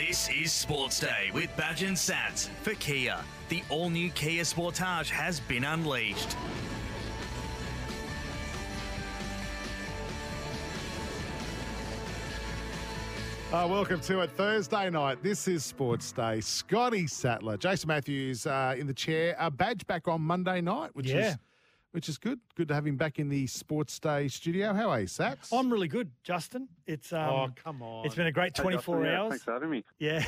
This is Sports Day with Badge and Sats for Kia. The all-new Kia Sportage has been unleashed. Welcome to it. Thursday night. This is Sports Day. Scotty Sattler, Jason Matthews in the chair. Badge back on Monday night, which is good. Good to have him back in the Sports Day studio. How are you, Sats? I'm really good, Justin. It's come on. It's been a great 24 hours. Thanks for having me. Yeah.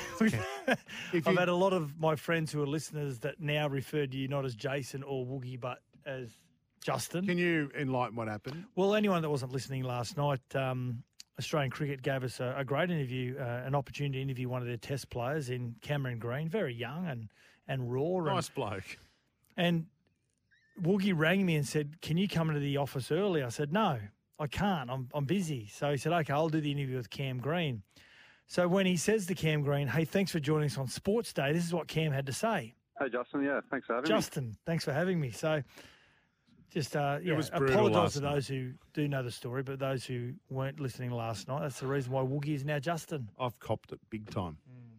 I've had a lot of my friends who are listeners that now refer to you not as Jason or Woogie, but as Justin. Can you enlighten what happened? Well, anyone that wasn't listening last night, Australian Cricket gave us a great interview, an opportunity to interview one of their test players in Cameron Green, very young and raw. Nice bloke. And Woogie rang me and said, "Can you come into the office early?" I said, "No, I can't. I'm busy." So he said, "Okay, I'll do the interview with Cam Green." So when he says to Cam Green, "Hey, thanks for joining us on Sports Day," this is what Cam had to say. Hey, Justin. Yeah, thanks for having me. Justin, thanks for having me. So just was brutal apologise last to night. those who do know the story, but those who weren't listening last night, that's the reason why Woogie is now Justin. I've copped it big time.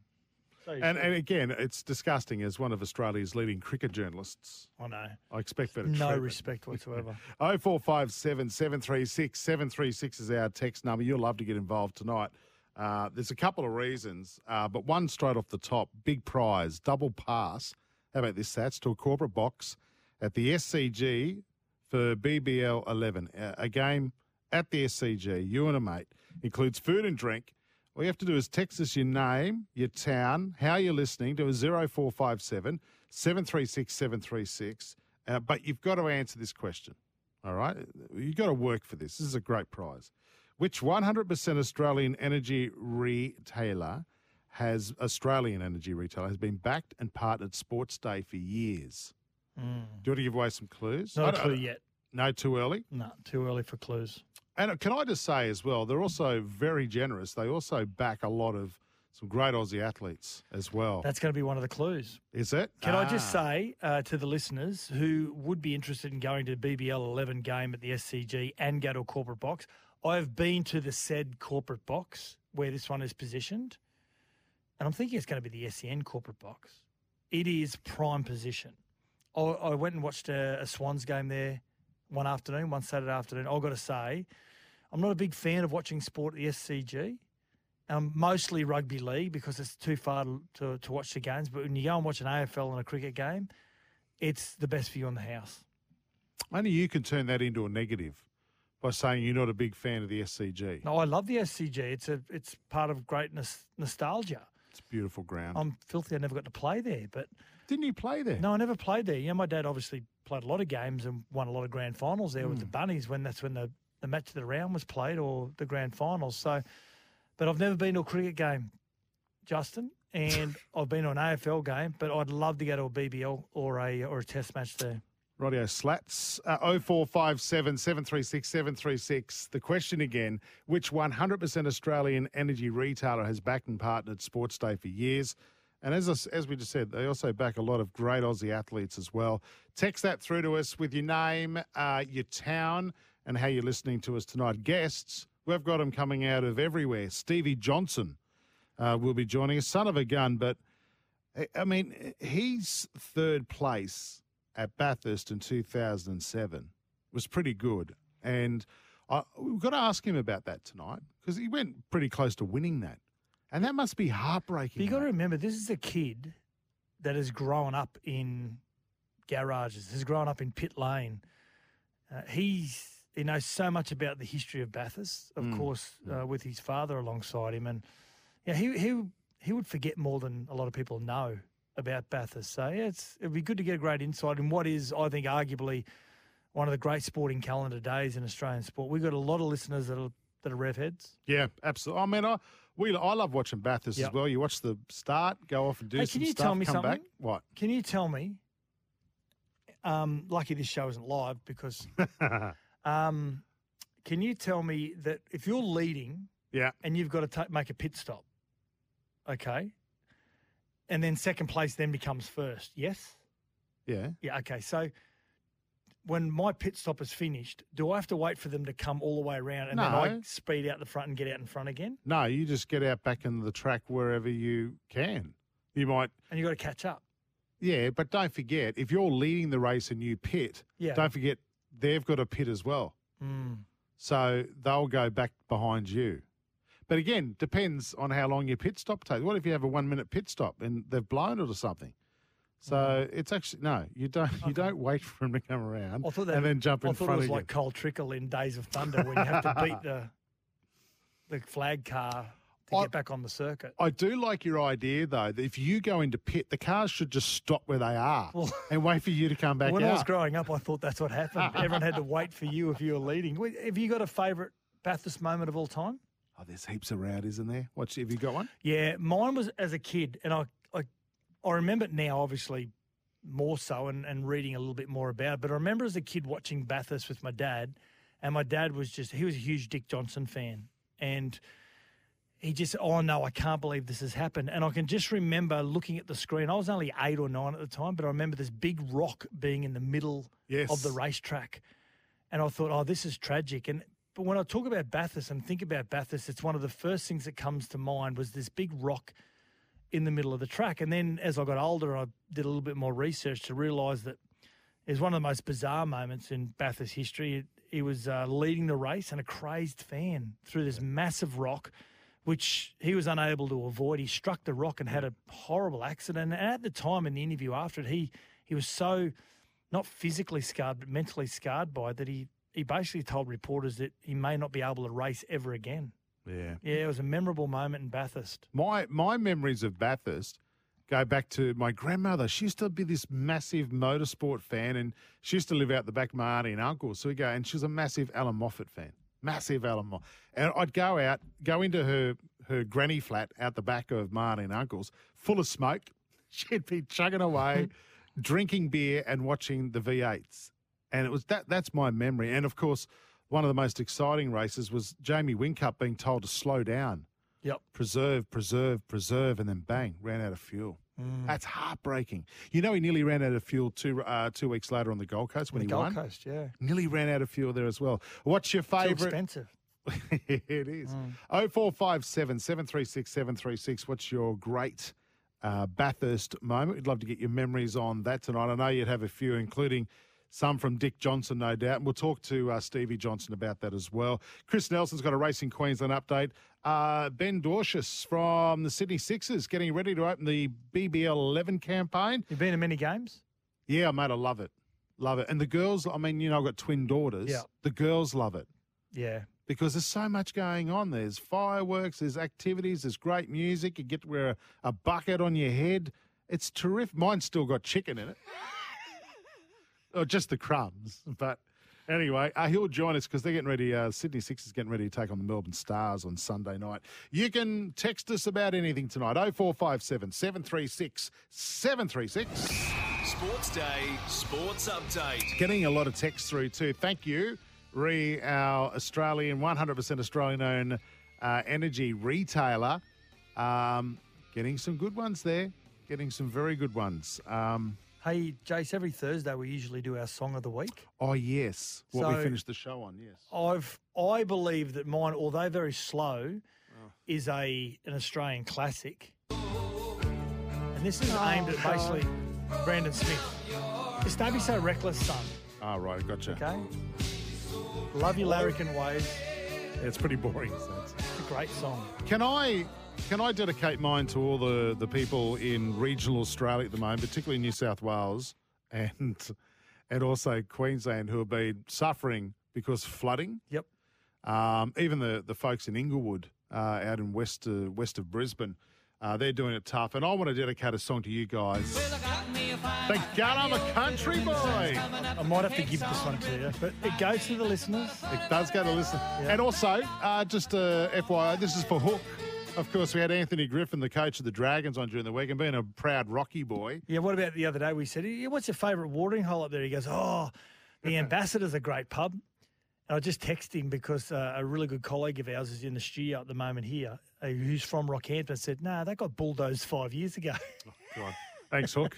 So you And should. again, it's disgusting as one of Australia's leading cricket journalists. I know. I expect better No treatment. respect whatsoever. 0457 736 736 is our text number. You'll love to get involved tonight. There's a couple of reasons, but one straight off the top, big prize, double pass. How about this, Sats, to a corporate box at the SCG for BBL 11. A game at the SCG, you and a mate, includes food and drink. All you have to do is text us your name, your town, how you're listening to a 0457 736 736. But you've got to answer this question, all right? You've got to work for this. This is a great prize. Which 100% Australian energy retailer has been backed and partnered Sports Day for years? Do you want to give away some clues? Not a clue yet. No, too early? No, too early for clues. And can I just say as well, they're also very generous. They also back a lot of some great Aussie athletes as well. That's going to be one of the clues. Is it? Can I just say to the listeners who would be interested in going to the BBL 11 game at the SCG and go to a corporate box, I have been to the said corporate box where this one is positioned, and I'm thinking it's going to be the SEN corporate box. It is prime position. I went and watched a Swans game there one Saturday afternoon. I've got to say, I'm not a big fan of watching sport at the SCG. Mostly rugby league because it's too far to watch the games. But when you go and watch an AFL and a cricket game, it's the best view in the house. Only you can turn that into a negative by saying you're not a big fan of the SCG. No, I love the SCG. It's part of great nostalgia. It's a beautiful ground. I'm filthy I never got to play there. But Didn't you play there? no, I never played there. You know, my dad obviously played a lot of games and won a lot of grand finals there with the Bunnies when the match of the round was played or the grand finals. So, but I've never been to a cricket game, Justin, and I've been to an AFL game, but I'd love to go to a BBL or a test match there. Rightio, Slats. 0457 736 736. The question again, which 100% Australian energy retailer has backed and partnered Sports Day for years? And as we just said, they also back a lot of great Aussie athletes as well. Text that through to us with your name, your town, and how you're listening to us tonight. Guests, we've got them coming out of everywhere. Stevie Johnson will be joining us, son of a gun. But, I mean, he's third place at Bathurst in 2007 was pretty good. And we've got to ask him about that tonight because he went pretty close to winning that. And that must be heartbreaking. But you got to mate. remember, this is a kid that has grown up in garages, has grown up in pit lane. He knows so much about the history of Bathurst, of course, with his father alongside him. And yeah, he would forget more than a lot of people know about Bathurst. So yeah, it'd be good to get a great insight in what is, I think, arguably one of the great sporting calendar days in Australian sport. We've got a lot of listeners that are rev heads. Yeah, absolutely. I mean, I love watching Bathurst as Yep. well. You watch the start, go off and do Hey, some can you stuff, tell me come something? back. What? Can you tell me, lucky this show isn't live because, can you tell me that if you're leading Yeah. and you've got to make a pit stop, okay, and then second place then becomes first, yes? Yeah. Yeah, okay. So when my pit stop is finished, do I have to wait for them to come all the way around and then No. I speed out the front and get out in front again? No, you just get out back into the track wherever you can. You might, And you got to catch up. yeah, but don't forget, if you're leading the race and you pit, Yeah. don't forget they've got a pit as well. Mm. So they'll go back behind you. But again, depends on how long your pit stop takes. What if you have a 1 minute pit stop and they've blown it or something? So it's actually no, you don't. You don't wait for them to come around I thought and then jump in I thought front it was of like Cole Trickle in Days of Thunder when you have to beat the flag car to I- get back on the circuit. I do like your idea though that if you go into pit, the cars should just stop where they are Well- and wait for you to come back When I was out. growing up, I thought that's what happened. Everyone had to wait for you if you were leading. Have you got a favourite Bathurst moment of all time? Oh, there's heaps around, isn't there? Have you got one? Yeah, mine was as a kid, and I remember it now, obviously more so, and reading a little bit more about it. But I remember as a kid watching Bathurst with my dad, and my dad was he was a huge Dick Johnson fan, and he just, oh no, I can't believe this has happened. And I can just remember looking at the screen. I was only 8 or 9 at the time, but I remember this big rock being in the middle Yes. of the racetrack, and I thought, oh, this is tragic. But when I talk about Bathurst and think about Bathurst, it's one of the first things that comes to mind was this big rock in the middle of the track. And then as I got older, I did a little bit more research to realise that it was one of the most bizarre moments in Bathurst history. He was leading the race and a crazed fan through this massive rock, which he was unable to avoid. He struck the rock and had a horrible accident. And at the time in the interview after it, he was so not physically scarred, but mentally scarred by it that he basically told reporters that he may not be able to race ever again. Yeah. Yeah, it was a memorable moment in Bathurst. My memories of Bathurst go back to my grandmother. She used to be this massive motorsport fan, and she used to live out the back of my auntie and uncle. So we go, and she was a massive Alan Moffat fan, massive Alan Moffat. And I'd go into her granny flat out the back of my auntie and uncle's, full of smoke. She'd be chugging away, drinking beer and watching the V8s. And it was that's my memory. And of course, one of the most exciting races was Jamie Whincup being told to slow down. Yep. Preserve, and then bang, ran out of fuel. That's heartbreaking. You know, he nearly ran out of fuel 2 weeks later on the Gold Coast when The he Gold won. Coast, yeah. Nearly ran out of fuel there as well. What's your Too favourite? expensive. It is. 0457 736 736. What's your great Bathurst moment? We'd love to get your memories on that tonight. I know you'd have a few, including some from Dick Johnson, no doubt. And we'll talk to Stevie Johnson about that as well. Chris Nelson's got a Racing Queensland update. Ben Dorcius from the Sydney Sixers getting ready to open the BBL 11 campaign. You've been to many games? Yeah, mate, I love it. Love it. And the girls, I mean, you know, I've got twin daughters. Yeah. The girls love it Yeah. because there's so much going on. There's fireworks, there's activities, there's great music. You get to wear a bucket on your head. It's terrific. Mine's still got chicken in it. Or just the crumbs. But anyway, he'll join us because they're getting ready. Sydney Sixers getting ready to take on the Melbourne Stars on Sunday night. You can text us about anything tonight. 0457 736 736. Sports Day, Sports Update. Getting a lot of text through too. Thank you, our Australian, 100% Australian-owned energy retailer. Getting some good ones there. Getting some very good ones. Hey, Jace, every Thursday we usually do our Song of the Week. Oh, yes. What we So- finished the show on, yes. I believe that mine, although very slow, is an Australian classic. And this is aimed at basically Brandon Smith. Just don't be so reckless, son. Oh, right, gotcha. Okay? Love your larrikin ways. It's pretty boring. So It's a great song. Can I dedicate mine to all the people in regional Australia at the moment, particularly New South Wales and also Queensland, who have been suffering because of flooding? Yep. Even the folks in Inglewood out in west of Brisbane, they're doing it tough. And I want to dedicate a song to you guys. Thank God I'm a country boy. I might have to give this one to you, but it goes to the listeners. It does go to listen. Yeah. And also, just FYI, this is for Hook. Of course, we had Anthony Griffin, the coach of the Dragons, on during the week, and being a proud Rocky boy. Yeah, what about the other day? We said, yeah, what's your favourite watering hole up there? He goes, oh, the Ambassador's a great pub. And I just texted him because a really good colleague of ours is in the studio at the moment here, who's from Rockhampton, said, no, they got bulldozed 5 years ago. God. Thanks, Hook.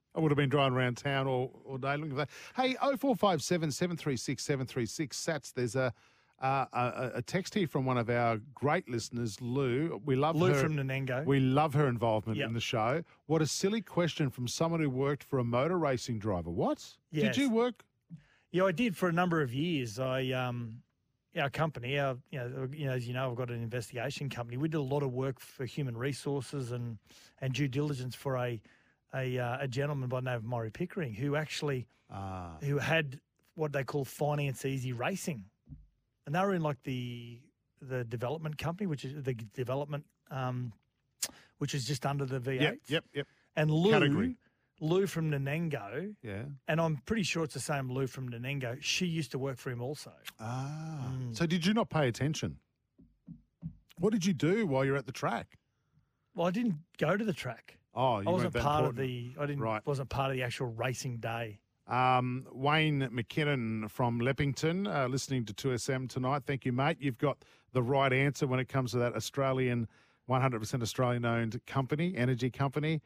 I would have been driving around town all day looking for that. Hey, 0457 736 736 Sats, there's a text here from one of our great listeners, Lou. We love Lou her. from Nanango. We love her involvement Yep. in the show. What a silly question from someone who worked for a motor racing driver. What? Yes. Did you work? Yeah, I did for a number of years. Our company, as you know, I've got an investigation company. We did a lot of work for human resources and due diligence for a gentleman by the name of Maury Pickering, who actually who had what they call Finance Easy Racing, and they were in like the development company, which is the development, which is just under the V8. Yep. And Category. Lou from Nanango, Yeah. and I'm pretty sure it's the same Lou from Nanango. She used to work for him also. So did you not pay attention? What did you do while you were at the track? Well, I didn't go to the track. Oh, you I wasn't weren't that part important. of the. Wasn't part of the actual racing day. Wayne McKinnon from Leppington, listening to 2SM tonight. Thank you, mate. You've got the right answer when it comes to that Australian, 100% Australian-owned company, energy company.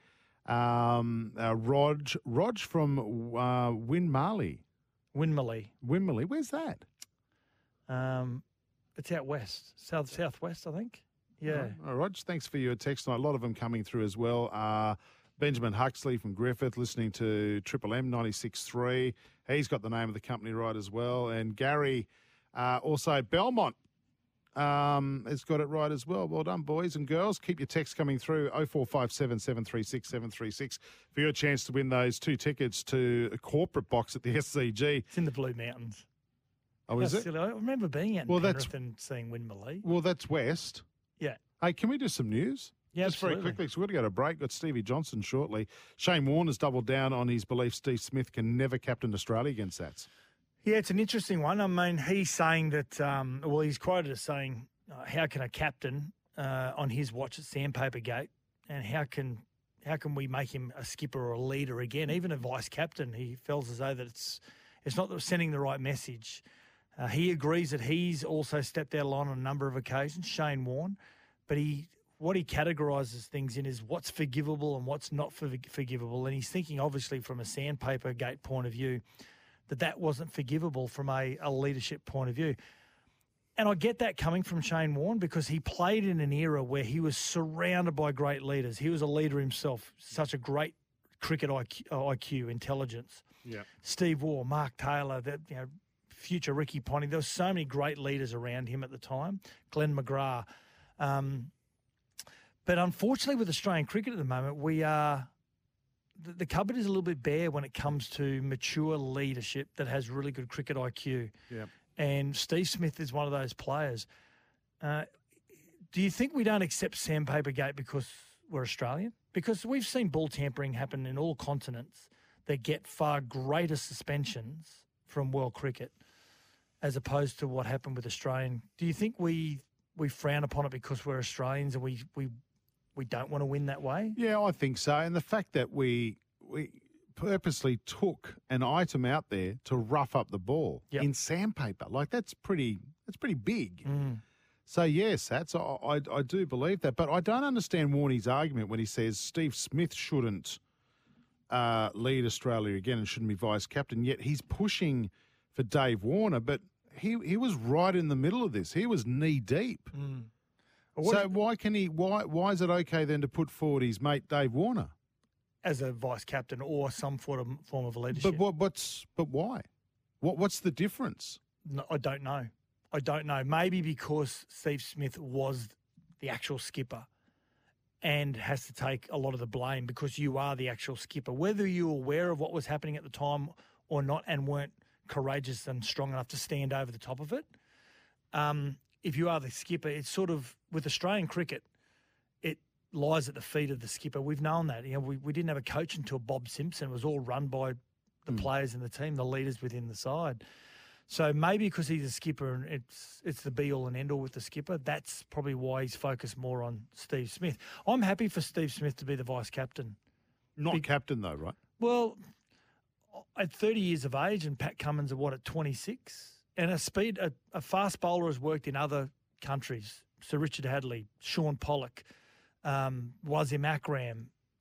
Rog from Winmarleigh. Winmalee. Where's that? It's out west, southwest, I think. Yeah. All right, Rog, thanks for your text tonight. A lot of them coming through as well. Benjamin Huxley from Griffith, listening to Triple M 96.3. He's got the name of the company right as well. And Gary, also Belmont, has got it right as well. Well done, boys and girls. Keep your texts coming through 0457 736 736 for your chance to win those 2 tickets to a corporate box at the SCG. It's in the Blue Mountains. Oh, is How it? silly. I remember being at Penrith and seeing Winmalee. Well, that's west. Yeah. Hey, can we do some news? Yeah, Just very quickly, so we've got to go to break. Got Stevie Johnson shortly. Shane Warner's doubled down on his belief Steve Smith can never captain Australia against Sats. Yeah, it's an interesting one. I mean, he's saying that, he's quoted as saying, how can a captain on his watch at Sandpaper Gate, and how can we make him a skipper or a leader again, even a vice captain? He feels as though that it's not sending the right message. He agrees that he's also stepped out of line on a number of occasions, Shane Warne, but what he categorises things in is what's forgivable and what's not forgivable, and he's thinking obviously from a Sandpaper Gate point of view that wasn't forgivable from a leadership point of view. And I get that coming from Shane Warne because he played in an era where he was surrounded by great leaders. He was a leader himself, such a great cricket IQ, intelligence. Yeah. Steve Waugh, Mark Taylor, future Ricky Ponting. There were so many great leaders around him at the time. Glenn McGrath. But unfortunately with Australian cricket at the moment, the cupboard is a little bit bare when it comes to mature leadership that has really good cricket IQ. Yeah. And Steve Smith is one of those players. Do you think we don't accept Sandpaper Gate because we're Australian? Because we've seen ball tampering happen in all continents that get far greater suspensions from world cricket as opposed to what happened with Australian. Do you think we frown upon it because we're Australians and we don't want to win that way? Yeah, I think so. And the fact that we purposely took an item out there to rough up the ball in sandpaper, like that's pretty big. So yes, I do believe that, but I don't understand Warnie's argument when he says Steve Smith shouldn't lead Australia again and shouldn't be vice captain. Yet he's pushing for Dave Warner, but he was right in the middle of this. He was knee deep. So why is it okay then to put forward his mate Dave Warner as a vice captain or some form of leadership? But why? What's the difference? No, I don't know. Maybe because Steve Smith was the actual skipper and has to take a lot of the blame because you are the actual skipper. Whether you're aware of what was happening at the time or not and weren't courageous and strong enough to stand over the top of it, if you are the skipper, it's sort of, with Australian cricket, it lies at the feet of the skipper. We've known that. We didn't have a coach until Bob Simpson. It was all run by the players in the team, the leaders within the side. So maybe because he's a skipper and it's the be-all and end-all with the skipper, that's probably why he's focused more on Steve Smith. I'm happy for Steve Smith to be the vice-captain. Not captain though, right? Well, at 30 years of age and Pat Cummins at 26? And a fast bowler has worked in other countries. Sir Richard Hadley, Sean Pollock, Wasim Akram,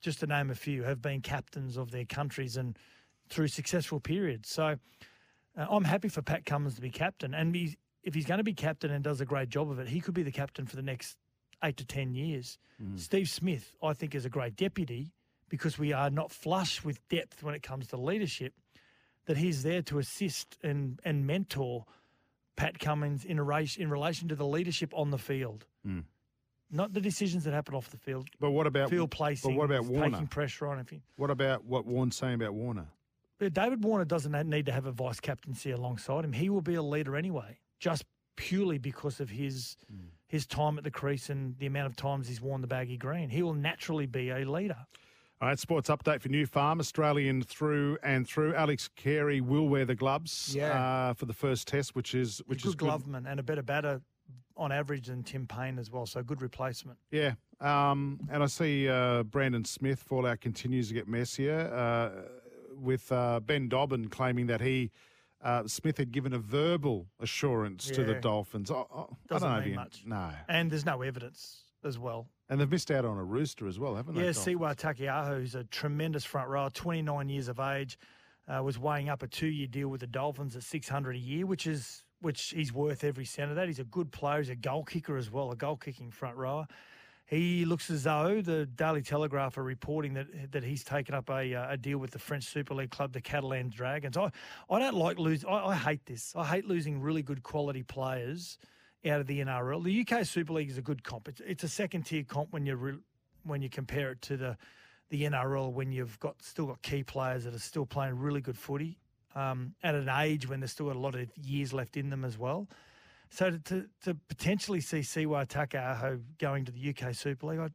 just to name a few, have been captains of their countries and through successful periods. So I'm happy for Pat Cummins to be captain. And if he's going to be captain and does a great job of it, he could be the captain for the next 8 to 10 years. Steve Smith, I think, is a great deputy because we are not flush with depth when it comes to leadership, that he's there to assist and mentor Pat Cummins in relation to the leadership on the field. Not the decisions that happen off the field. But what about field placing? But what about Warner? Taking pressure on him. What about what Warren's saying about Warner? But David Warner doesn't need to have a vice captaincy alongside him. He will be a leader anyway, just purely because of his time at the crease and the amount of times he's worn the baggy green. He will naturally be a leader. All right, sports update for New Farm, Australian through and through. Alex Carey will wear the gloves for the first test, which is good gloveman and a better batter on average than Tim Payne as well, so good replacement. Yeah, and I see Brandon Smith fallout continues to get messier with Ben Dobbin claiming that Smith had given a verbal assurance to the Dolphins. I Doesn't mean much. No. And there's no evidence as well. And they've missed out on a rooster as well, haven't they? Yeah, Siwa Takiaho, who's a tremendous front rower, 29 years of age, was weighing up a 2-year deal with the Dolphins at $600 a year, which he's worth every cent of that. He's a good player. He's a goal kicker as well, a goal-kicking front rower. He looks as though the Daily Telegraph are reporting that he's taken up a deal with the French Super League club, the Catalan Dragons. I don't like losing. I hate this. I hate losing really good quality players out of the NRL. The UK Super League is a good comp. It's a second-tier comp when you compare it to the NRL, when you've still got key players that are still playing really good footy at an age when they've still got a lot of years left in them as well. So to potentially see Siwa Takiaho going to the UK Super League,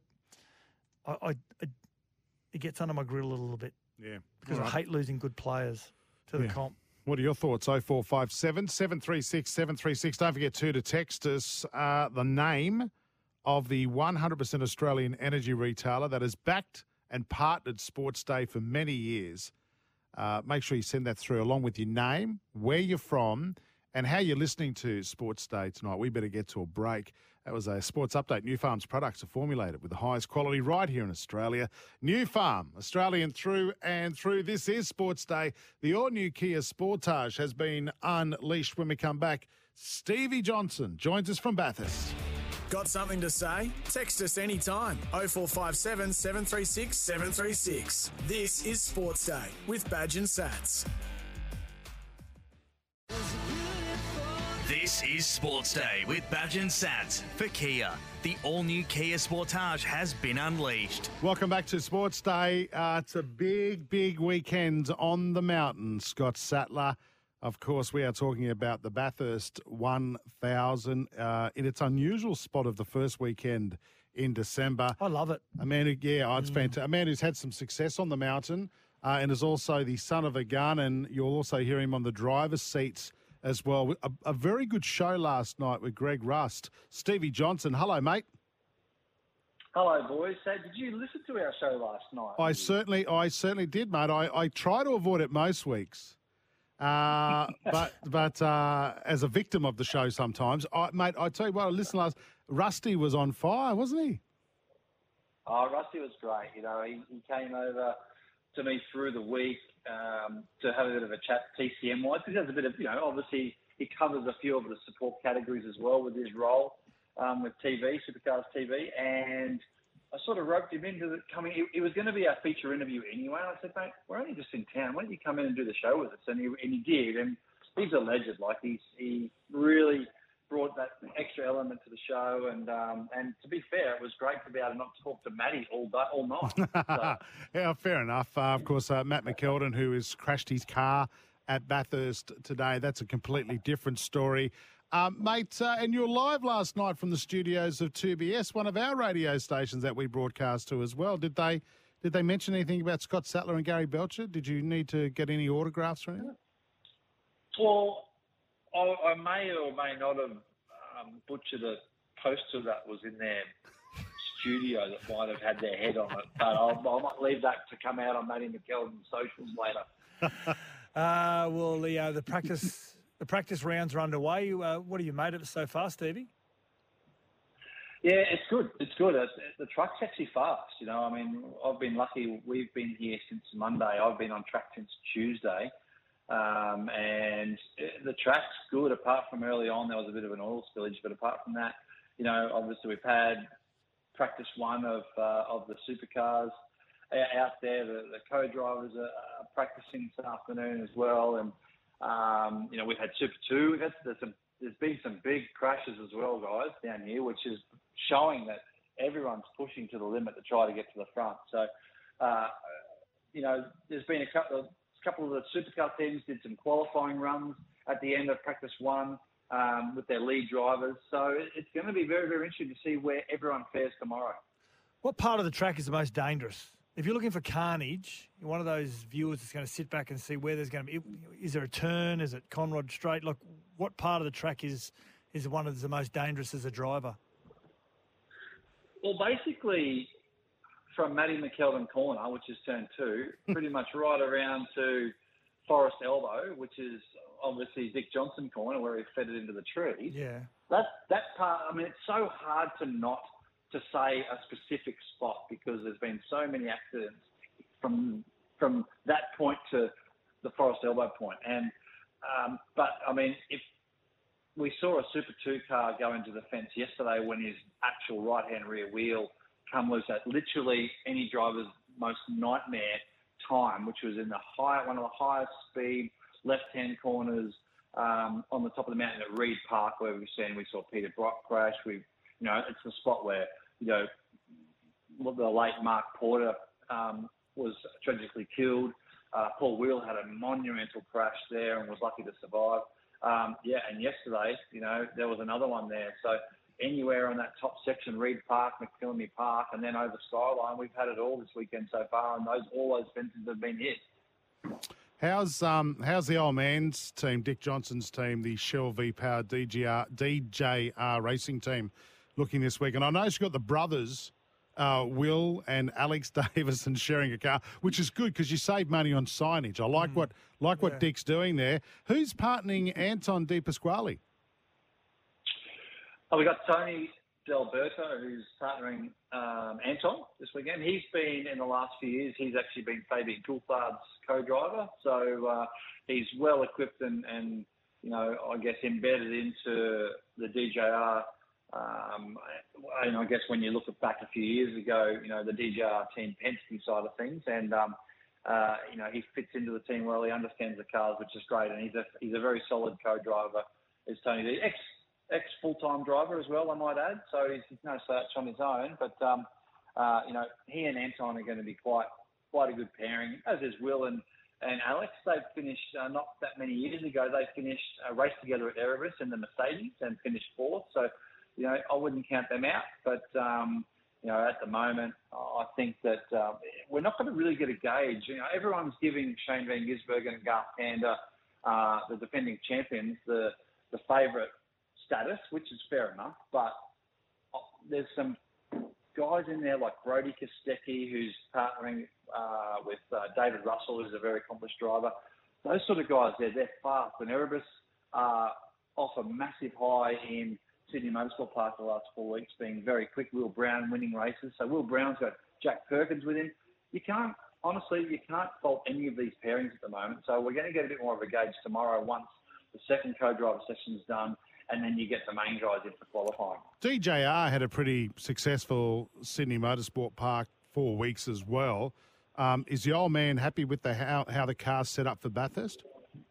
it gets under my grill a little bit. Yeah. Because I hate losing good players to the comp. What are your thoughts? 0457 736 736. Don't forget to text us the name of the 100% Australian energy retailer that has backed and partnered Sports Day for many years. Make sure you send that through along with your name, where you're from, and how you're listening to Sports Day tonight. We better get to a break. That was a sports update. New Farm's products are formulated with the highest quality right here in Australia. New Farm, Australian through and through. This is Sports Day. The all-new Kia Sportage has been unleashed. When we come back, Stevie Johnson joins us from Bathurst. Got something to say? Text us anytime. 0457 736 736. This is Sports Day with Badge and Sats. This is Sports Day with Badge and Sats for Kia. The all-new Kia Sportage has been unleashed. Welcome back to Sports Day. It's a big, big weekend on the mountain, Scott Sattler. Of course, we are talking about the Bathurst 1000 in its unusual spot of the first weekend in December. I love it. A man it's fantastic. A man who's had some success on the mountain and is also the son of a gun, and you'll also hear him on the driver's seats as well. A very good show last night with Greg Rust. Stevie Johnson, hello, mate. Hello, boys. So did you listen to our show last night? I certainly did, mate. I try to avoid it most weeks. But as a victim of the show sometimes, mate, I tell you what, I listened last. Rusty was on fire, wasn't he? Oh, Rusty was great. You know, he came over to me through the week to have a bit of a chat TCM-wise. Because there's a bit of, obviously he covers a few of the support categories as well with his role with TV, Supercars TV, and I sort of roped him into coming. It was going to be our feature interview anyway. I said, mate, we're only just in town. Why don't you come in and do the show with us? And he did. And he's a legend. Like he really brought that extra element to the show. And to be fair, it was great to be able to not talk to Matty all night. So. Yeah, fair enough. Of course, Matt McKeldin, who has crashed his car at Bathurst today. That's a completely different story. Mate, and you're live last night from the studios of 2BS, one of our radio stations that we broadcast to as well. Did they mention anything about Scott Sattler and Gary Belcher? Did you need to get any autographs or anything? Well, I may or may not have butchered a poster that was in their studio that might have had their head on it, but I might leave that to come out on Matty McKeldin's socials later. Well, the practice. The practice rounds are underway. What have you made of it so far, Stevie? Yeah, it's good. It's good. The track's actually fast. You know, I mean, I've been lucky. We've been here since Monday. I've been on track since Tuesday. And the track's good. Apart from early on, there was a bit of an oil spillage. But apart from that, you know, obviously we've had practice one of the supercars out there. The co-drivers are practicing this afternoon as well. And, you know, we've had Super 2. There's been some big crashes as well, guys, down here, which is showing that everyone's pushing to the limit to try to get to the front. So, you know, there's been a couple of the supercar teams did some qualifying runs at the end of practice one with their lead drivers. So it's going to be very, very interesting to see where everyone fares tomorrow. What part of the track is the most dangerous? If you're looking for carnage, you're one of those viewers that's going to sit back and see where there's going to be. Is there a turn? Is it Conrod Straight? Like, what part of the track is one of the most dangerous as a driver? Well, basically, from Matty McKeldin Corner, which is turn 2, pretty much right around to Forest Elbow, which is obviously Dick Johnson Corner, where he fed it into the tree. Yeah. That part, I mean, it's so hard to say a specific spot because there's been so many accidents from that point to the Forest Elbow point. And but I mean, if we saw a Super 2 car go into the fence yesterday when his actual right-hand rear wheel come loose at literally any driver's most nightmare time, which was in one of the highest speed left-hand corners on the top of the mountain at Reed Park, where we saw Peter Brock crash. You know, it's the spot where, you know, the late Mark Porter was tragically killed. Paul Wheel had a monumental crash there and was lucky to survive. And yesterday, you know, there was another one there. So anywhere on that top section, Reed Park, McPhillamy Park, and then over Skyline, we've had it all this weekend so far, and all those fences have been hit. How's the old man's team, Dick Johnson's team, the Shell V-Power DJR racing team, looking this week? And I know you've got the brothers, Will and Alex Davison, sharing a car, which is good because you save money on signage. I like what Dick's doing there. Who's partnering Anton De Pasquale? We got Tony D'Alberto, who's partnering Anton this weekend. He's been, in the last few years, he's actually been Fabian Coulthard's co-driver. So he's well equipped and, you know, I guess embedded into the DJR. And I guess when you look back a few years ago, you know, the DJR team Penske side of things, and you know, he fits into the team well. He understands the cars, which is great, and he's a very solid co-driver. Is Tony D, ex full-time driver as well, I might add. So he's no slouch on his own, but you know, he and Anton are going to be quite a good pairing, as is Will and Alex. They've finished not that many years ago. They finished a race together at Erebus in the Mercedes and finished 4th. So, you know, I wouldn't count them out. But, you know, at the moment, I think that we're not going to really get a gauge. You know, everyone's giving Shane Van Gisbergen and Garth Tander, the defending champions, the favourite status, which is fair enough. But there's some guys in there like Brody Kostecki, who's partnering with David Russell, who's a very accomplished driver. Those sort of guys, they're fast. And Erebus off a massive high in Sydney Motorsport Park the last 4 weeks, being very quick. Will Brown winning races. So Will Brown's got Jack Perkins with him. You can't fault any of these pairings at the moment. So we're going to get a bit more of a gauge tomorrow once the second co-driver session's done, and then you get the main guys in for qualifying. DJR had a pretty successful Sydney Motorsport Park 4 weeks as well. Is the old man happy with how the car's set up for Bathurst?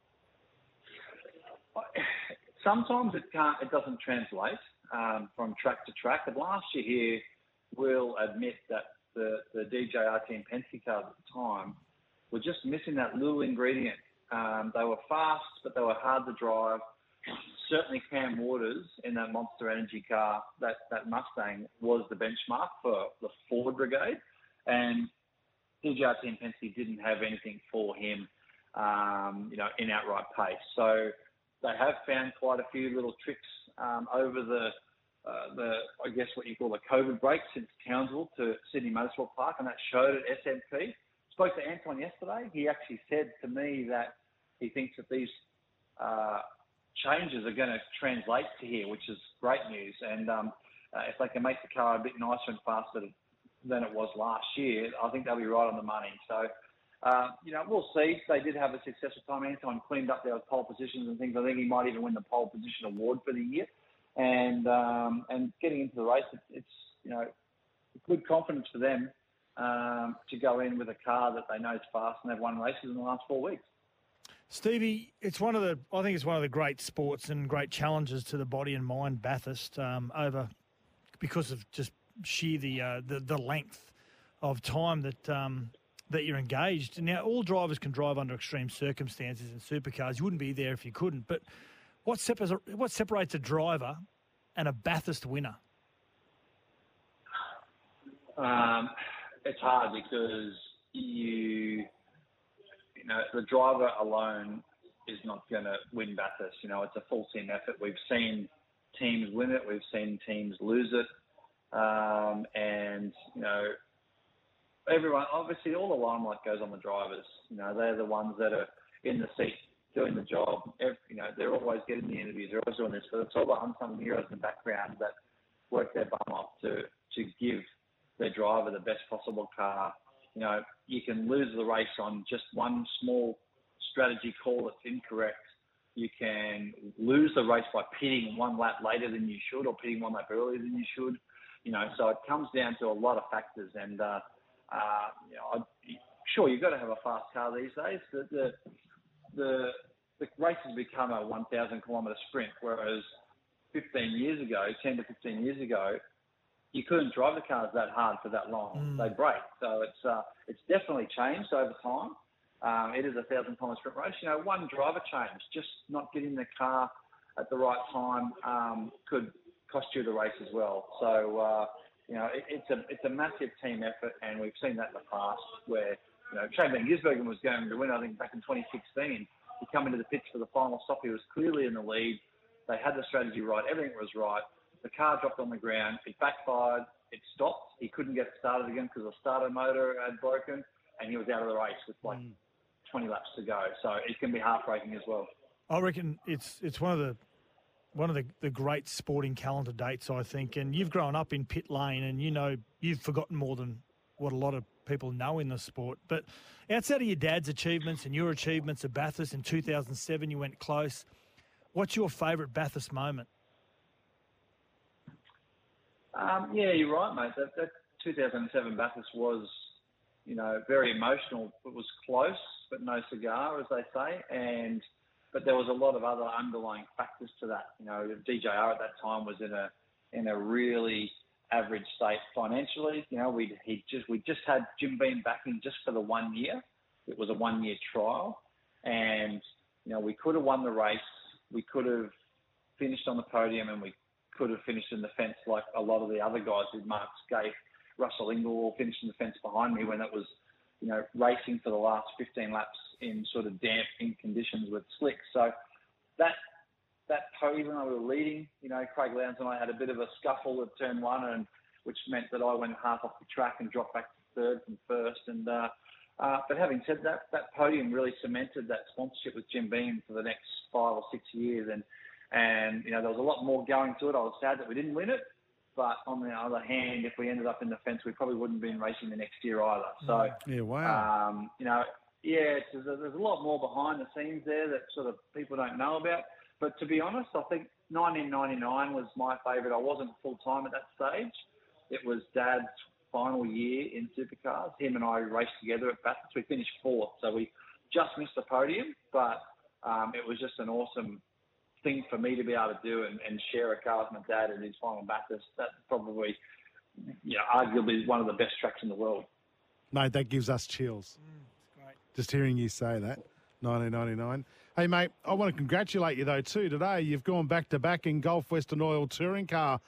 Sometimes it doesn't translate from track to track. But last year here, we'll admit that the DJR team Penske cars at the time were just missing that little ingredient. They were fast, but they were hard to drive. Certainly Cam Waters in that Monster Energy car, that Mustang, was the benchmark for the Ford Brigade. And DJR team Penske didn't have anything for him, you know, in outright pace. So they have found quite a few little tricks over the I guess what you call the COVID break since Townsville to Sydney Motorsport Park, and that showed at SMP. Spoke to Anton yesterday. He actually said to me that he thinks that these changes are going to translate to here, which is great news. And if they can make the car a bit nicer and faster than it was last year, I think they'll be right on the money. So, we'll see. They did have a successful time. Anton cleaned up their pole positions and things. I think he might even win the pole position award for the year. And getting into the race, it's good confidence for them to go in with a car that they know is fast, and they've won races in the last 4 weeks. Stevie, I think it's one of the great sports and great challenges to the body and mind, Bathurst, because of just sheer the length of time that you're engaged. Now, all drivers can drive under extreme circumstances in supercars. You wouldn't be there if you couldn't. But what separates a driver and a Bathurst winner? It's hard because the driver alone is not going to win Bathurst. It's a full team effort. We've seen teams win it. We've seen teams lose it. Everyone, obviously, all the limelight goes on the drivers. They're the ones that are in the seat doing the job. They're always getting the interviews. They're always doing this. But it's all the unsung heroes in the background that work their bum off to give their driver the best possible car. You can lose the race on just one small strategy call that's incorrect. You can lose the race by pitting one lap later than you should, or pitting one lap earlier than you should. So it comes down to a lot of factors. And sure, you've got to have a fast car these days. The race has become a 1,000-kilometre sprint, whereas 10 to 15 years ago, you couldn't drive the cars that hard for that long. They break. So it's definitely changed over time. It is a 1,000-kilometre sprint race. One driver change, just not getting the car at the right time, could cost you the race as well. So it's a massive team effort, and we've seen that in the past where Shane Van Gisbergen was going to win, I think, back in 2016. He come into the pits for the final stop. He was clearly in the lead. They had the strategy right. Everything was right. The car dropped on the ground. It backfired. It stopped. He couldn't get it started again because the starter motor had broken, and he was out of the race with 20 laps to go. So it can be heartbreaking as well. I reckon it's one of the great sporting calendar dates, I think. And you've grown up in pit lane, and you've forgotten more than what a lot of people know in the sport. But outside of your dad's achievements and your achievements at Bathurst in 2007, you went close. What's your favourite Bathurst moment? Yeah, you're right, mate. That 2007 Bathurst was, very emotional. It was close, but no cigar, as they say. But there was a lot of other underlying factors to that. DJR at that time was in a really average state financially. We just had Jim Beam backing just for the 1 year. It was a 1 year trial, and we could have won the race. We could have finished on the podium, and we could have finished in the fence like a lot of the other guys did. Mark Skaife, Russell Ingall finished in the fence behind me when it was, racing for the last 15 laps in sort of damp conditions with slicks. So that podium, I was leading. Craig Lowndes and I had a bit of a scuffle at turn one, which meant that I went half off the track and dropped back to third from first. But having said that, that podium really cemented that sponsorship with Jim Beam for the next 5 or 6 years. And there was a lot more going to it. I was sad that we didn't win it. But on the other hand, if we ended up in the fence, we probably wouldn't have been racing the next year either. So, yeah, wow. There's a lot more behind the scenes there that sort of people don't know about. But to be honest, I think 1999 was my favourite. I wasn't full-time at that stage. It was Dad's final year in supercars. Him and I raced together at Bathurst. We finished fourth, so we just missed the podium. But it was just an awesome thing for me to be able to do and share a car with my dad in his final Bathurst. That's probably, arguably one of the best tracks in the world. Mate, that gives us chills. Great. Just hearing you say that, 1999. Hey, mate, I want to congratulate you, though, too. Today, you've gone back-to-back in Gulf Western Oil touring car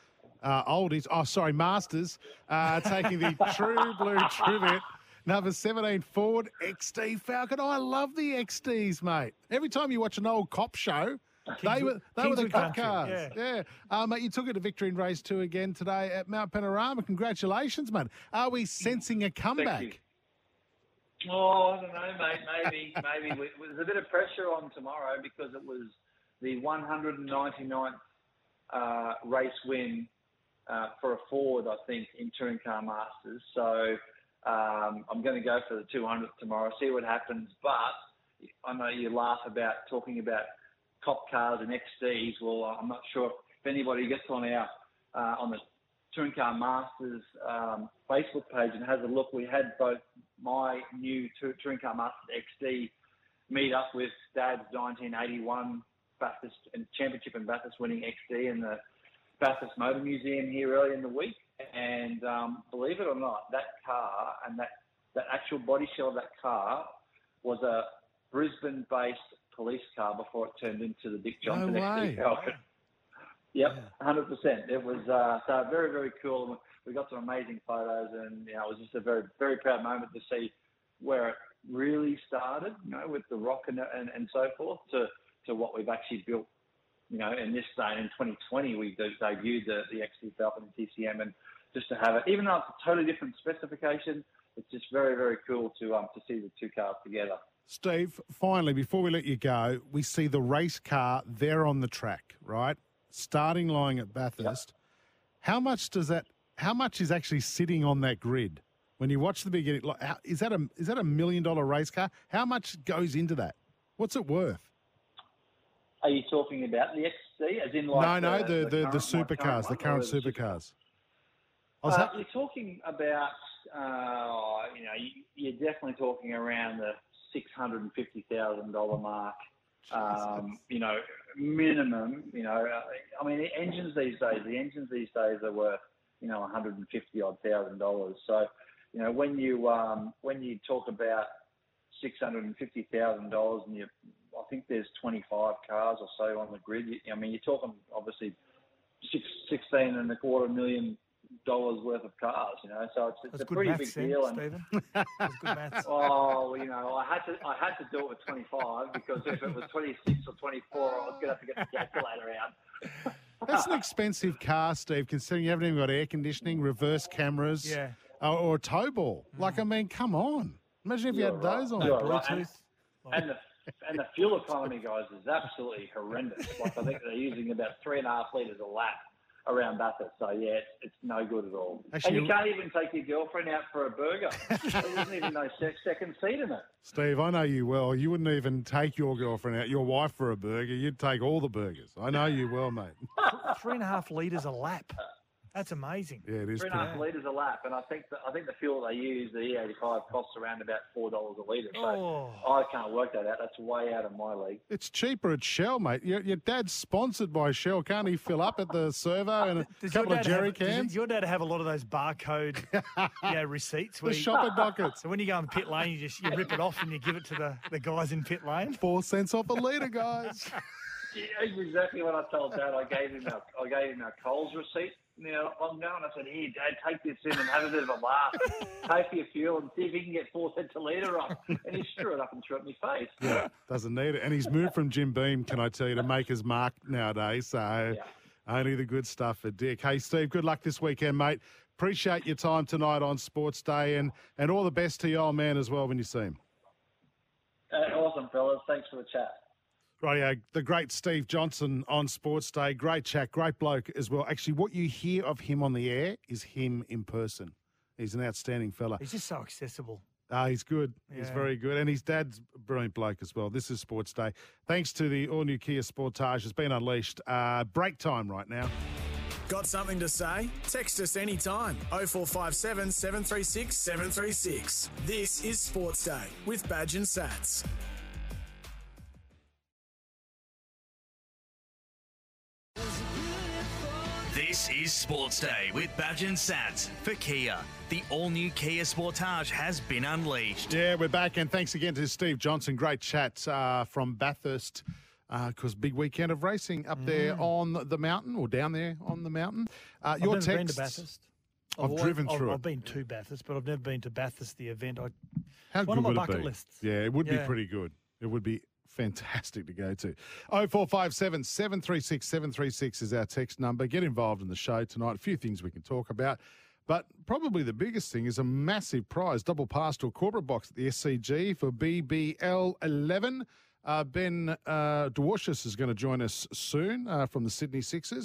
Masters, taking the True Blue Trivet, number 17 Ford XD Falcon. I love the XDs, mate. Every time you watch an old cop show, they were the cop cars. Yeah. Mate, you took it to victory in race 2 again today at Mount Panorama. Congratulations, mate. Are we sensing a comeback? Oh, I don't know, mate. Maybe. There's a bit of pressure on tomorrow because it was the 199th race win for a forward, I think, in Touring Car Masters. So I'm going to go for the 200 tomorrow, see what happens. But I know you laugh about talking about cop cars and XDs. Well, I'm not sure if anybody gets on the Touring Car Masters Facebook page and has a look. We had both my new Touring Car Masters XD meet up with Dad's 1981 Bathurst and Championship and Bathurst winning XD in the Bathurst Motor Museum here early in the week. And believe it or not, that car and that actual body shell of that car was a Brisbane-based police car before it turned into the Dick Johnson XD. Yep, 100%. It was so very, very cool. We got some amazing photos, and it was just a very, very proud moment to see where it really started, with the rock and so forth, to what we've actually built, in this day. In 2020, we debuted the XD Falcon and TCM, and just to have it, even though it's a totally different specification, it's just very, very cool to see the two cars together. Steve, finally, before we let you go, we see the race car there on the track, right? Starting line at Bathurst. Yep. How much is actually sitting on that grid? When you watch the beginning, is that a $1 million race car? How much goes into that? What's it worth? Are you talking about the XC, as in the supercars, the current supercars? You're talking about, you're definitely talking around the $650,000 mark. Minimum. I mean, the engines these days are worth, $150,000. So, when you talk about $650,000 and I think there's 25 cars or so on the grid. You're talking obviously $16.25 million worth of cars. So it's a pretty big deal. Stephen. That's good maths. Oh, I had to do it with 25 because if it was 26 or 24, I was going to have to get the calculator out. That's an expensive car, Steve, considering you haven't even got air conditioning, reverse cameras, or a tow ball. Come on. Imagine if you had those on. Bluetooth. And the fuel economy, guys, is absolutely horrendous. I think they're using about 3.5 litres a lap around Bathurst. So, it's no good at all. Actually, and you can't even take your girlfriend out for a burger. There isn't even no second seat in it. Steve, I know you well. You wouldn't even take your girlfriend out, your wife, for a burger. You'd take all the burgers. I know you well, mate. 3.5 litres a lap. That's amazing. Yeah, it is. 3.5 litres a lap, and I think the fuel they use, the E85, costs around about $4 a litre. So I can't work that out. That's way out of my league. It's cheaper at Shell, mate. Your dad's sponsored by Shell. Can't he fill up at the servo and a couple of jerry cans? Does your dad have a lot of those barcode receipts? The shopper dockets. So when you go in pit lane, you rip it off and you give it to the guys in pit lane. 4 cents off a litre, guys. Yeah, exactly what I told Dad. I gave him our Coles receipt. I'm going. I said, "Here, Dad, take this in and have a bit of a laugh. Pay for your fuel and see if he can get 4 cents a litre off." And he threw it up and threw it in my face. Yeah, doesn't need it. And he's moved from Jim Beam, can I tell you, to make his mark nowadays. So only the good stuff for Dick. Hey, Steve, good luck this weekend, mate. Appreciate your time tonight on Sports Day, and all the best to your old man as well when you see him. Awesome, fellas. Thanks for the chat. Rightio, the great Steve Johnson on Sports Day. Great chat, great bloke as well. Actually, what you hear of him on the air is him in person. He's an outstanding fella. He's just so accessible. He's good. Yeah. He's very good. And his dad's a brilliant bloke as well. This is Sports Day. Thanks to the all-new Kia Sportage. It's been unleashed. Break time right now. Got something to say? Text us anytime. 0457 736 736. This is Sports Day with Badge and Sats. This is Sports Day with Badge and Sats for Kia. The all-new Kia Sportage has been unleashed. Yeah, we're back, and thanks again to Steve Johnson. Great chat from Bathurst, because big weekend of racing up there on the mountain, or down there on the mountain. I've never been to Bathurst. I've driven through it. I've been to Bathurst, but I've never been to Bathurst, the event. How one good of my would bucket it be? lists. Yeah, it would be pretty good. It would be fantastic to go to. 0457 736 736 is our text number. Get involved in the show tonight. A few things we can talk about. But probably the biggest thing is a massive prize, double pass to a corporate box at the SCG for BBL 11. Ben Dwarshuis is going to join us soon from the Sydney Sixers.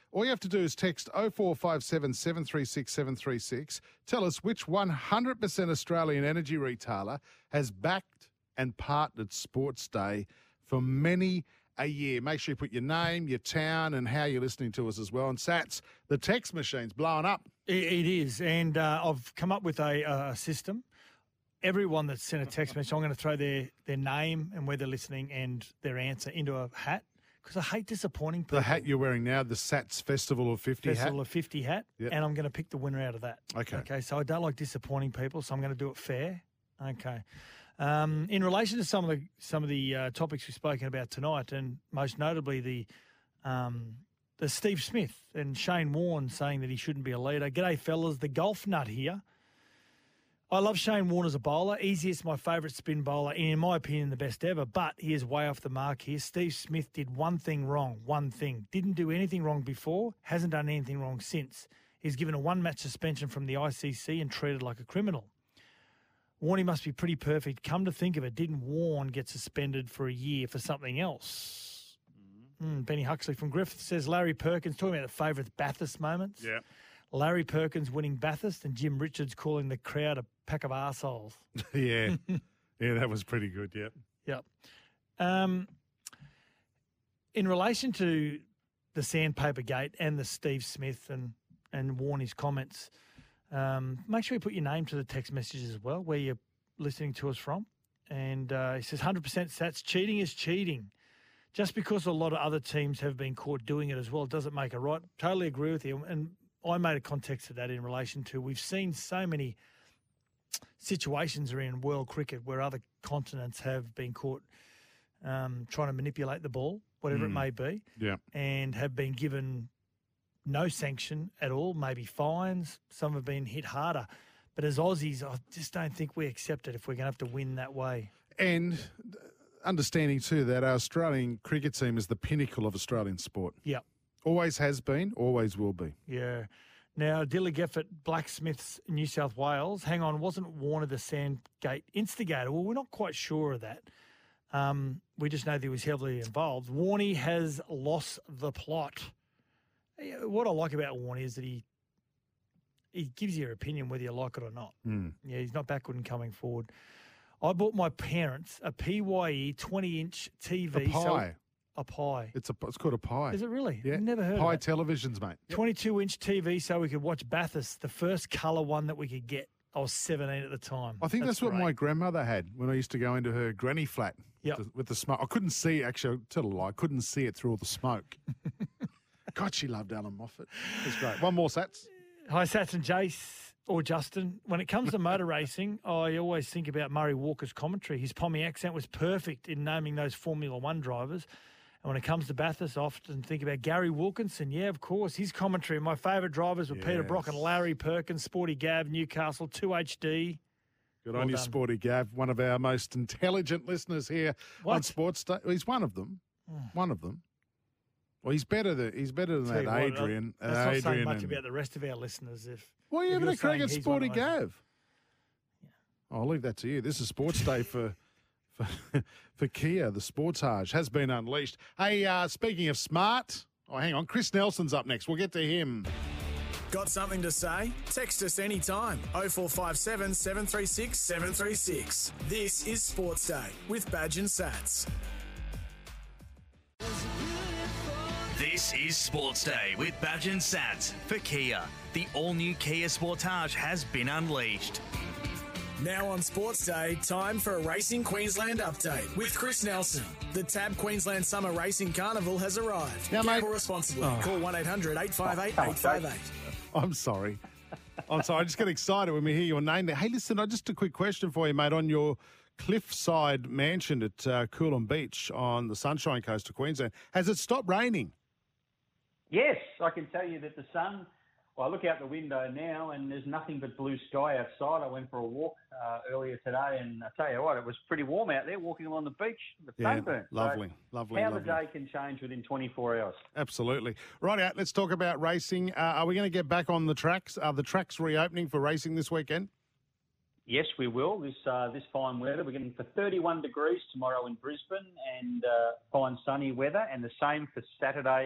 All you have to do is text 0457 736 736. Tell us which 100% Australian energy retailer has backed and partnered Sports Day for many a year. Make sure you put your name, your town, and how you're listening to us as well. And Sats, the text machine's blowing up. It is, and I've come up with a system. Everyone that's sent a text message, I'm going to throw their name and where they're listening and their answer into a hat because I hate disappointing people. The hat you're wearing now, the Sats Festival of 50 Festival of 50 hat, Yep. and I'm going to pick the winner out of that. Okay. So I don't like disappointing people, so I'm going to do it fair. Okay. In relation to some of the topics we've spoken about tonight, and most notably the Steve Smith and Shane Warne saying that he shouldn't be a leader. G'day, fellas. The golf nut here. I love Shane Warne as a bowler. Easiest, my favourite spin bowler, and in my opinion, the best ever. But he is way off the mark here. Steve Smith did one thing wrong. One thing. Didn't do anything wrong before. Hasn't done anything wrong since. He's given a one-match suspension from the ICC and treated like a criminal. Warney must be pretty perfect. Come to think of it, didn't Warne get suspended for a year for something else? Benny Huxley from Griffith says Larry Perkins, talking about the favourite Bathurst moments. Yeah. Larry Perkins winning Bathurst and Jim Richards calling the crowd a pack of arseholes. Yeah. Yeah, that was pretty good, yep. Yep. In relation to the Sandpaper Gate and the Steve Smith and Warney's comments, make sure you put your name to the text messages as well, where you're listening to us from. And he says 100% Sats, cheating is cheating. Just because a lot of other teams have been caught doing it as well doesn't make it right. Totally agree with you. And I made a context to that in relation to we've seen so many situations in world cricket where other continents have been caught trying to manipulate the ball, whatever it may be, and have been given no sanction at all, maybe fines. Some have been hit harder. But as Aussies, I just don't think we accept it if we're going to have to win that way. And understanding too that our Australian cricket team is the pinnacle of Australian sport. Yep. Always has been, always will be. Yeah. Now, Dilly Geffert, Blacksmiths, New South Wales. Hang on, wasn't Warner the Sandgate instigator? Well, we're not quite sure of that. We just know that he was heavily involved. Warney has lost the plot. What I like about Warney is that he gives you your opinion whether you like it or not. Yeah, he's not backward in coming forward. I bought my parents a PYE 20-inch TV. A Pie. A Pie. It's called a Pie. Is it really? Yeah. Never heard Pie of it. televisions, mate. 22-inch TV so we could watch Bathurst, the first colour one that we could get. I was 17 at the time. I think that's what great. my grandmother had when I used to go into her granny flat with the smoke. I couldn't see, actually, I'll tell a lie, I couldn't see it through all the smoke. God, she loved Alan Moffat. It was great. One more, Sats. Hi, Sats and Jace or Justin. When it comes to motor racing, I always think about Murray Walker's commentary. His Pommy accent was perfect in naming those Formula One drivers. And when it comes to Bathurst, I often think about Gary Wilkinson. Yeah, of course. His commentary. My favourite drivers were Peter Brock and Larry Perkins, Sporty Gav, Newcastle, 2HD. Good on you, Sporty Gav, one of our most intelligent listeners here on Sports Day. He's one of them. One of them. Well, he's better than that Adrian. That's not saying much about the rest of our listeners. Well, you having a crack at Sporty Gav? Yeah. I'll leave that to you. This is Sports Day for Kia. The Sportage has been unleashed. Hey, speaking of smart, hang on. Chris Nelson's up next. We'll get to him. Got something to say? Text us anytime. 0457 736 736. This is Sports Day with Badge and Sats. This is Sports Day with Badge and Sats for Kia. The all-new Kia Sportage has been unleashed. Now on Sports Day, time for a Racing Queensland update with Chris Nelson. The TAB Queensland Summer Racing Carnival has arrived. Now, Gamble responsibly. Call 1-800-858-858. I'm sorry. I just get excited when we hear your name there. Hey, listen, just a quick question for you, mate, on your cliffside mansion at Coolum Beach on the Sunshine Coast of Queensland. Has it stopped raining? Yes, I can tell you that the sun, well, I look out the window now and there's nothing but blue sky outside. I went for a walk earlier today and I tell you what, it was pretty warm out there walking along the beach. The sunburn. Lovely. How the day can change within 24 hours. Absolutely. Right out, let's talk about racing. Are we going to get back on the tracks? Are the tracks reopening for racing this weekend? Yes, we will. This fine weather. We're getting for 31 degrees tomorrow in Brisbane and fine sunny weather, and the same for Saturday.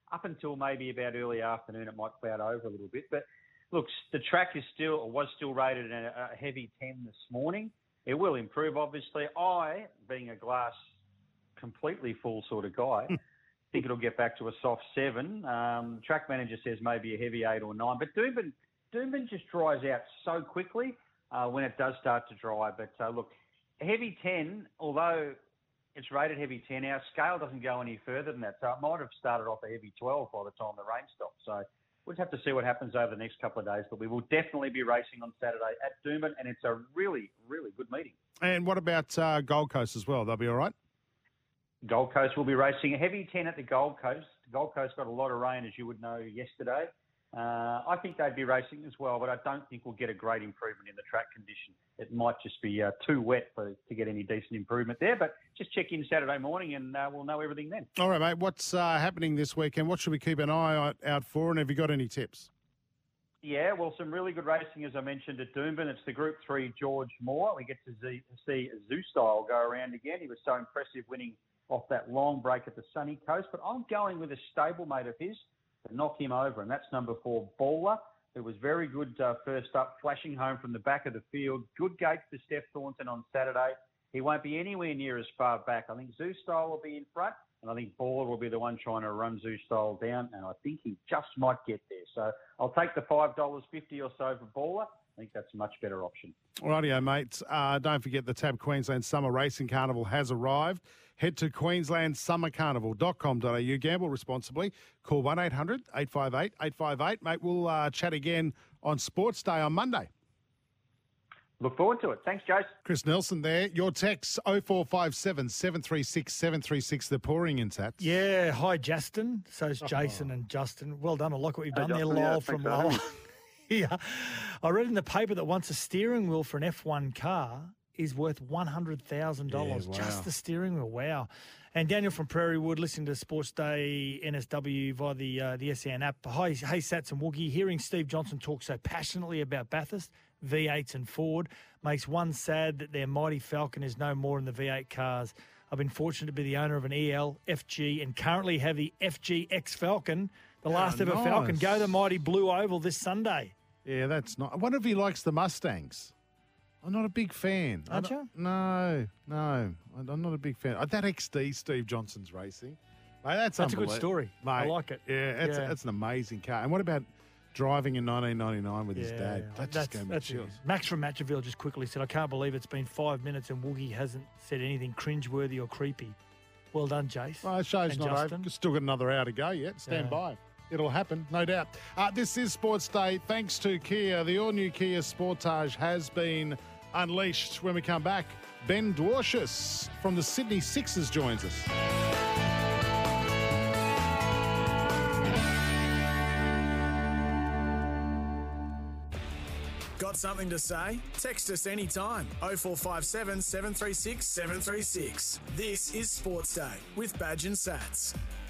Up until maybe about early afternoon, it might cloud over a little bit. But look, the track was still rated a heavy 10 this morning. It will improve, obviously. I, being a glass completely full sort of guy, think it'll get back to a soft 7. Track manager says maybe a heavy 8 or 9. But Doomben just dries out so quickly when it does start to dry. But look, a heavy 10, although it's rated heavy 10, our scale doesn't go any further than that. So it might have started off a heavy 12 by the time the rain stopped. So we'll just have to see what happens over the next couple of days. But we will definitely be racing on Saturday at Doomben, and it's a really, really good meeting. And what about Gold Coast as well? They'll be all right? Gold Coast will be racing a heavy 10 at the Gold Coast. Gold Coast got a lot of rain, as you would know, yesterday. I think they'd be racing as well, but I don't think we'll get a great improvement in the track condition. It might just be too wet to get any decent improvement there. But just check in Saturday morning and we'll know everything then. All right, mate. What's happening this weekend? What should we keep an eye out for? And have you got any tips? Yeah, well, some really good racing, as I mentioned, at Doomben. It's the Group 3 George Moore. We get to see Zoo Style go around again. He was so impressive winning off that long break at the Sunny Coast. But I'm going with a stablemate of his to knock him over, and that's number 4, Baller. It was very good first up, flashing home from the back of the field. Good gate for Steph Thornton on Saturday. He won't be anywhere near as far back. I think Zoo Style will be in front, and I think Baller will be the one trying to run Zoo Style down, and I think he just might get there. So I'll take the $5.50 or so for Baller. I think that's a much better option. Rightio, mates. Don't forget the TAB Queensland Summer Racing Carnival has arrived. Head to queenslandsummercarnival.com.au. Gamble responsibly. Call 1-800-858-858. Mate, we'll chat again on Sports Day on Monday. Look forward to it. Thanks, Jace. Chris Nelson there. Your text 0457 736 736. The pouring in, Sats. Yeah. Hi, Justin. So it's Jason and Justin. Well done. I like what you've done there, Lyle from Lower. Yeah. I read in the paper that once a steering wheel for an F1 car is worth $100,000. Yeah, wow. Just the steering wheel. Wow. And Daniel from Prairie Wood, listening to Sports Day NSW via the SEN app. Hi, hey, Sats and Woogie. Hearing Steve Johnson talk so passionately about Bathurst, V8s and Ford makes one sad that their mighty Falcon is no more in the V8 cars. I've been fortunate to be the owner of an EL, FG, and currently have the FG X Falcon, the last ever Falcon. Go the mighty Blue Oval this Sunday. Yeah, that's not. I wonder if he likes the Mustangs. I'm not a big fan. Aren't you? No. I'm not a big fan. That XD Steve Johnson's racing. Mate, that's a good story. Mate, I like it. Yeah, that's an amazing car. And what about driving in 1999 with his dad? That just gave me chills. Max from Matcherville just quickly said, I can't believe it's been 5 minutes and Woogie hasn't said anything cringeworthy or creepy. Well done, Jace. Well, the show's not over. Still got another hour to go yet. Stand by. It'll happen, no doubt. This is Sports Day. Thanks to Kia. The all-new Kia Sportage has been unleashed. When we come back, Ben Dwarshuis from the Sydney Sixers joins us. Got something to say? Text us anytime. 0457 736 736. This is Sports Day with Badge and Sats.